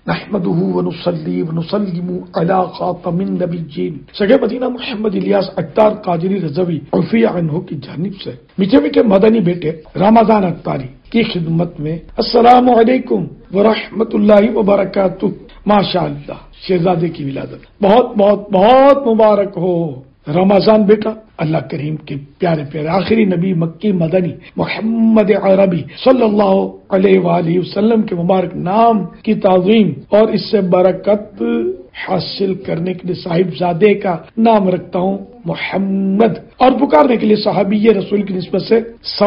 نحمده ونصلي ونسلم على خاتم النبیین سگے مدینہ محمد الیاس اختار قادری رضوی عفی عنہ کی جانب سے میٹھے میٹھے مدنی بیٹے رمضان اختاری کی خدمت میں السلام علیکم ورحمۃ اللہ وبرکاتہ۔ ماشاء اللہ، شہزادے کی ولادت بہت بہت بہت مبارک ہو۔ رمضان بیٹا اللہ کریم کے پیارے پیارے آخری نبی مکی مدنی محمد عربی صلی اللہ علیہ وآلہ وسلم کے مبارک نام کی تعظیم اور اس سے برکت حاصل کرنے کے لیے صاحبزادے کا نام رکھتا ہوں محمد، اور پکارنے کے لیے صحابی رسول کی نسبت سے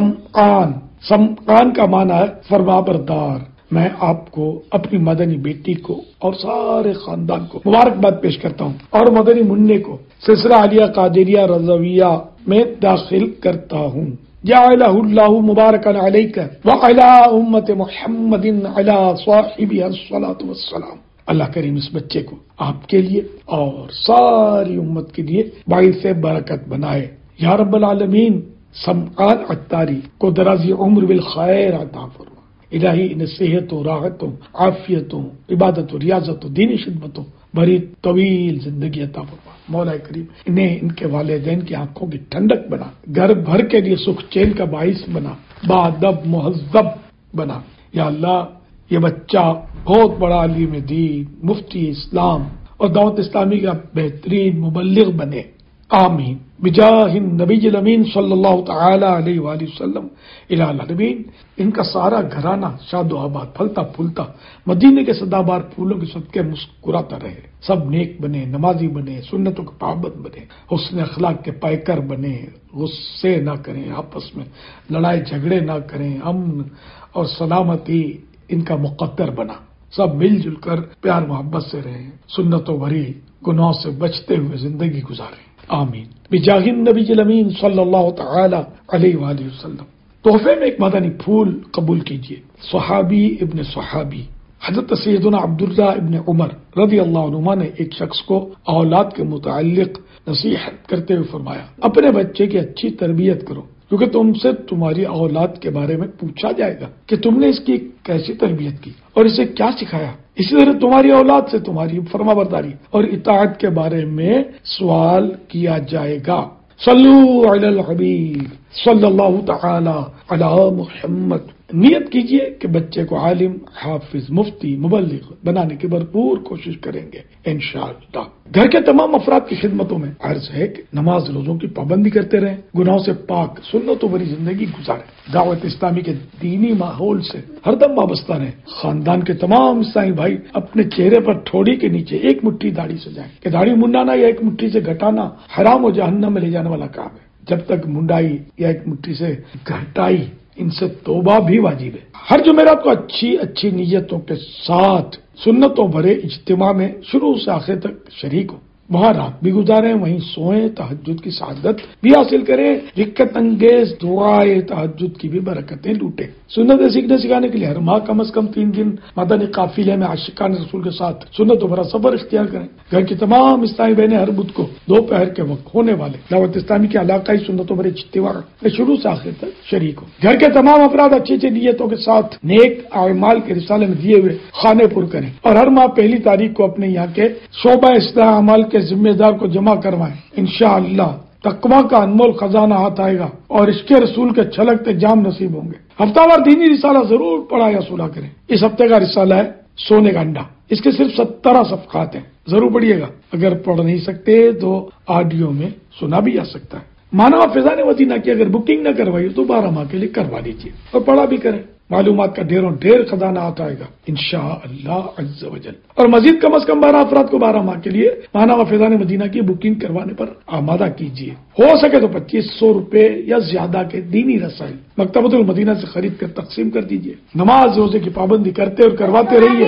سمعان کا معنی ہے فرمانبردار۔ میں آپ کو اپنی مدنی بیٹی کو اور سارے خاندان کو مبارکباد پیش کرتا ہوں اور مدنی منع کو سلسلہ عالیہ قادریہ رضویہ میں داخل کرتا ہوں۔ جعلہ اللہ مبارکا علیک وعلی امت محمد علی صاحبہ الصلاۃ والسلام۔ اللہ کریم اس بچے کو آپ کے لیے اور ساری امت کے لیے باعث برکت بنائے یا رب العالمین۔ سمعان عطاری کو درازی عمر بالخیر عطا فرما الہی، انہیں صحتوں، راحتوں، عافیتوں، عبادت و ریاضت و دینی خدمتوں بڑی طویل زندگی عطا فرما۔ مولا کریم انہیں ان کے والدین کی آنکھوں کی ٹھنڈک بنا، گھر بھر کے لیے سکھ چین کا باعث بنا، باادب مہذب بنا۔ یا اللہ، یہ بچہ بہت بڑا عالم دین، مفتی اسلام اور دعوت اسلامی کا بہترین مبلغ بنے، آمین بجاہ النبی الامین صلی اللہ تعالی علیہ وآلہ وسلم۔ الہ العالمین ان کا سارا گھرانہ شاد و آباد، پھلتا پھولتا، مدینے کے سدا بار پھولوں کے صدقے مسکراتا رہے، سب نیک بنے، نمازی بنے، سنتوں کے پابند بنے، حسن اخلاق کے پیکر بنے، غصے نہ کریں، آپس میں لڑائی جھگڑے نہ کریں، امن اور سلامتی ان کا مقدر بنا، سب مل جل کر پیار محبت سے رہیں، سنتوں بھری گناہوں سے بچتے ہوئے زندگی گزاریں، آمین بجاہ النبی الامین صلی اللہ تعالی علیہ وآلہ وسلم۔ تحفے میں ایک مدنی پھول قبول کیجیے۔ صحابی ابن صحابی حضرت سیدنا عبداللہ ابن عمر رضی اللہ عنہما نے ایک شخص کو اولاد کے متعلق نصیحت کرتے ہوئے فرمایا، اپنے بچے کی اچھی تربیت کرو، کیونکہ تم سے تمہاری اولاد کے بارے میں پوچھا جائے گا کہ تم نے اس کی کیسی تربیت کی اور اسے کیا سکھایا۔ اسی طرح تمہاری اولاد سے تمہاری فرمانبرداری اور اطاعت کے بارے میں سوال کیا جائے گا۔ صلو علی الحبیب صلی اللہ تعالی علی محمد۔ نیت کیجئے کہ بچے کو عالم، حافظ، مفتی، مبلغ بنانے کی بھرپور کوشش کریں گے انشاءاللہ۔ گھر کے تمام افراد کی خدمتوں میں عرض ہے کہ نماز روزوں کی پابندی کرتے رہیں، گناہوں سے پاک سنتوں بھری زندگی گزاریں، دعوت اسلامی کے دینی ماحول سے ہر دم وابستہ رہیں۔ خاندان کے تمام عیسائی بھائی اپنے چہرے پر ٹھوڑی کے نیچے ایک مٹھی داڑھی سجائیں کہ داڑھی منڈانا یا ایک مٹھی سے گھٹانا حرام و جہنم میں لے جانے والا کام ہے۔ جب تک منڈائی یا ایک مٹھی سے گھٹائی ان سے توبہ بھی واجب ہے۔ ہر جمعرات کو اچھی نیتوں کے ساتھ سنتوں بھرے اجتماع میں شروع سے آخر تک شریک ہو، وہاں رات بھی گزاریں، وہیں سوئیں، تہجد کی سعادت بھی حاصل کریں، رکعت انگیز دعائے تہجد کی بھی برکتیں لوٹیں۔ سنتیں سیکھنے سکھانے کے لیے ہر ماہ کم از کم 3 دن مدنی قافلے میں عاشقان رسول کے ساتھ سنتوں بھرا سفر اختیار کریں۔ گھر کی تمام اسلامی بہنیں ہر بدھ کو دوپہر کے وقت ہونے والے دعوت اسلامی کے علاقائی سنتوں بھرے اجتماع میں شروع سے آخر تک شریک ہو۔ گھر کے تمام افراد اچھی نیتوں کے ساتھ نیک اعمال کے رسالے میں دیے ہوئے خانے پر کریں اور ہر ماہ 1 تاریخ کو اپنے یہاں کے شعبہ اصلاح اعمال کے ذمہ دار کو جمع کروائیں۔ انشاءاللہ تقویٰ کا انمول خزانہ ہاتھ آئے گا اور عشق رسول کے چھلکتے جام نصیب ہوں گے۔ ہفتہ وار دینی رسالہ ضرور پڑھا یا سنا کریں۔ اس ہفتے کا رسالہ ہے سونے کا انڈا، اس کے صرف 17 صفحات ہیں، ضرور پڑھیے گا۔ اگر پڑھ نہیں سکتے تو آڈیو میں سنا بھی جا سکتا ہے۔ مانا فیضان مدینہ کی اگر بکنگ نہ کروائی تو 12 ماہ کے لیے کروا لیجیے اور پڑھا بھی کریں۔ معلومات کا ڈھیر خزانہ آتا ہے گا انشاءاللہ عز و جل۔ اور مزید کم از کم 12 افراد کو 12 ماہ کے لیے مانا فیضان مدینہ کی بکنگ کروانے پر آمادہ کیجیے۔ ہو سکے تو 2500 روپے یا زیادہ کے دینی رسائل مکتبۃ المدینہ سے خرید کر تقسیم کر دیجیے۔ نماز روزے کی پابندی کرتے اور کرواتے رہیے۔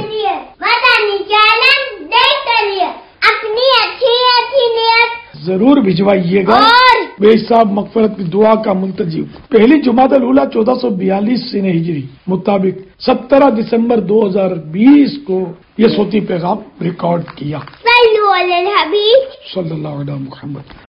اپنی اچھی نیت ضرور بھجوائیے گا۔ بے حساب مغفرت کی دعا کا منتجب پہلی جمادی الاولیٰ 1442 سن ہجری مطابق 17 دسمبر 2020 کو یہ صوتی پیغام ریکارڈ کیا۔ صلو علی الحبیب صلی اللہ علیہ محمد۔